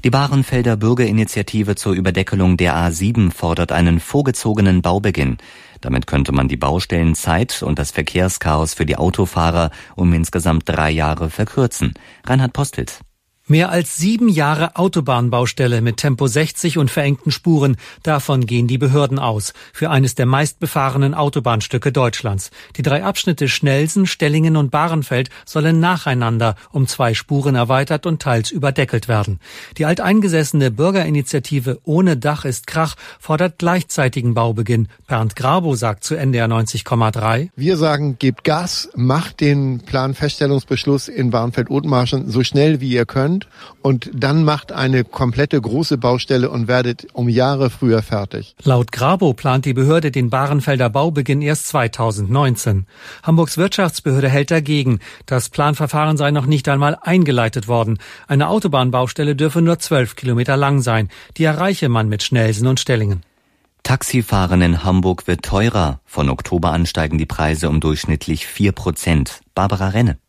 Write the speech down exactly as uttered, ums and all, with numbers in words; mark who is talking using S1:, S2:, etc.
S1: Die Bahrenfelder Bürgerinitiative zur Überdeckelung der A sieben fordert einen vorgezogenen Baubeginn. Damit könnte man die Baustellenzeit und das Verkehrschaos für die Autofahrer um insgesamt drei Jahre verkürzen. Reinhard Postels.
S2: Mehr als sieben Jahre Autobahnbaustelle mit Tempo sechzig und verengten Spuren. Davon gehen die Behörden aus. Für eines der meistbefahrenen Autobahnstücke Deutschlands. Die drei Abschnitte Schnelsen, Stellingen und Bahrenfeld sollen nacheinander um zwei Spuren erweitert und teils überdeckelt werden. Die alteingesessene Bürgerinitiative Ohne Dach ist Krach fordert gleichzeitigen Baubeginn. Bernd Grabow sagt zu N D R neunzig Komma drei.
S3: Wir sagen, gebt Gas, macht den Planfeststellungsbeschluss in Bahrenfeld-Othmarschen so schnell wie ihr könnt. Und dann macht eine komplette große Baustelle und werdet um Jahre früher fertig.
S2: Laut Grabow plant die Behörde den Bahrenfelder Baubeginn erst zweitausendneunzehn. Hamburgs Wirtschaftsbehörde hält dagegen. Das Planverfahren sei noch nicht einmal eingeleitet worden. Eine Autobahnbaustelle dürfe nur zwölf Kilometer lang sein. Die erreiche man mit Schnelsen und Stellingen.
S1: Taxifahren in Hamburg wird teurer. Von Oktober an steigen die Preise um durchschnittlich vier Prozent. Barbara Renne.